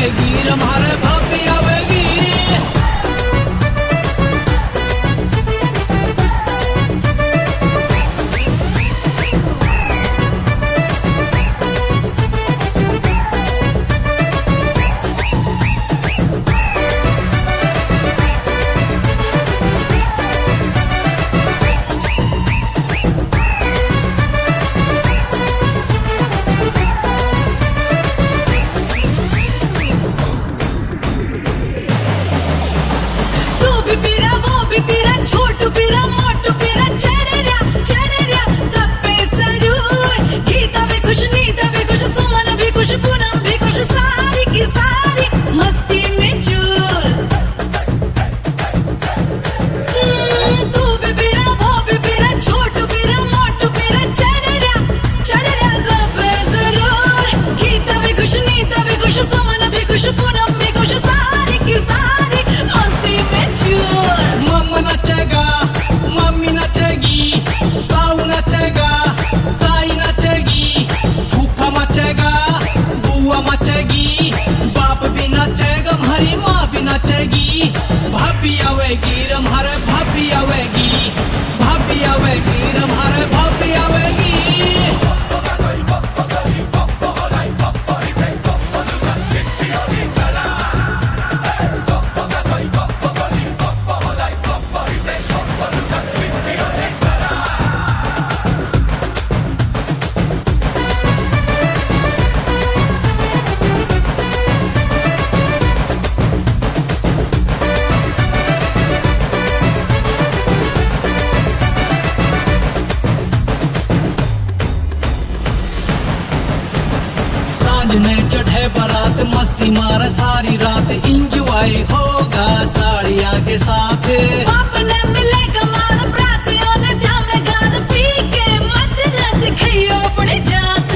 आवेगी हमारे भाभी आवेगी। भाभी आवेगी हमारे भाभी आवेगी, भाभी आवेगी हमारे भाभी आवेगी। ने चढ़े बारात मस्ती मारे सारी रात इंजॉय होगा साड़ियाँ के साथ। बाप ने मिलेगा मार बरातियों ने ध्यान में गार पी के मत न दिखाइयो अपनी जात।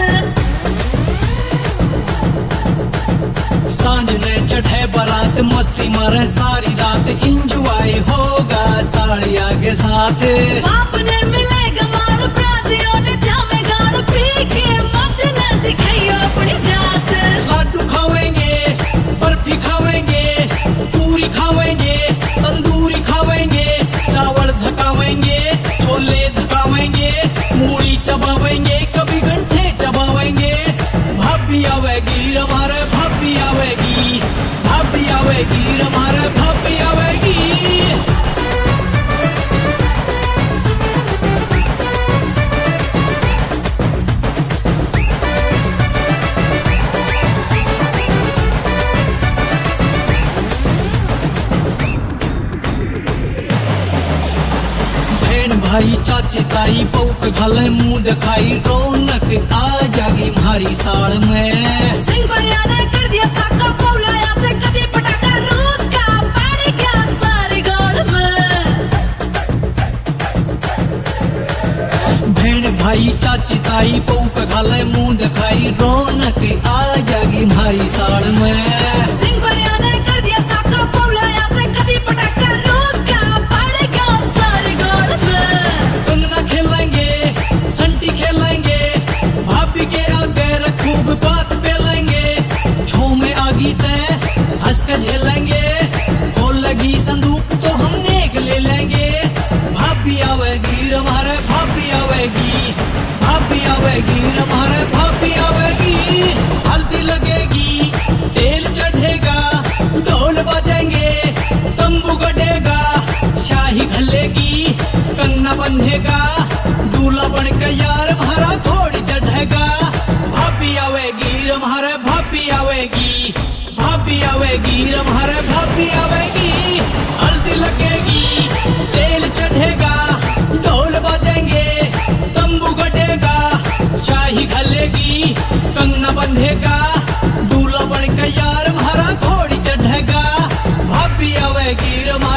सांझ ने चढ़े बारात मस्ती मारे सारी रात इंजॉय होगा साड़ियाँ के साथ। बाप ने मिलेगा मार बरातियों ने ध्यान में गार पी के मत न दिखाइयो अपनी जात। लाडू खावेंगे, बर्फी खावेंगे, पूरी खावेंगे, तंदूरी खावेंगे, चावल धकावेंगे, छोले धकावेंगे, मूड़ी चबावेंगे, कभी गंठे चबावेंगे। भाभी आवेगी हमारे भाभी आवेगी, भाभी आवेगी हमारे भाभी आवेगी। भाई चाची ताई पौक घले मुंह दिखाई रौनक आ जागी मारी साल में। सिंह भैया ने कर दिया साका पौलाया से कभी पटाखा रूट का पड़ गया सारे गाल में। बहन भाई चाची ताई पौक घले मुंह दिखाई रौनक आ जागी मारी साल में। सिंह भैया ने कर दिया साका पौलाया से कभी पटाखा रूट का पड़ गया सारे गाल में। भाभी के आगे खूब बात पेलेंगे, छो में आगी तय हंस कर झेलेंगे, खोल लगी संदूक तो हम नेक ले लेंगे। भाभी आवेगी हमारे भाभी आवेगी, भाभी आवेगी हमारे भाभी आवेगी। हल्दी लगेगी, तेल चढ़ेगा, ढोल बजेंगे, तंबू गड़ेगा, शाही घलेगी, कंगना बंधेगा, दूल्हा बनकर यार भरा घोड़ी चढ़ेगा। भाभी आवेगी हमारे भाभी आवेगी, भाभी आवेगी हमारे भाभी आवेगी। हल्दी लगेगी, तेल चढ़ेगा, ढोल बजेंगे, तंबू गड़ेगा, शाही घलेगी, कंगना बंधेगा, दूल्हा बनकर यार भरा घोड़ी चढ़ेगा। भाभी आवेगी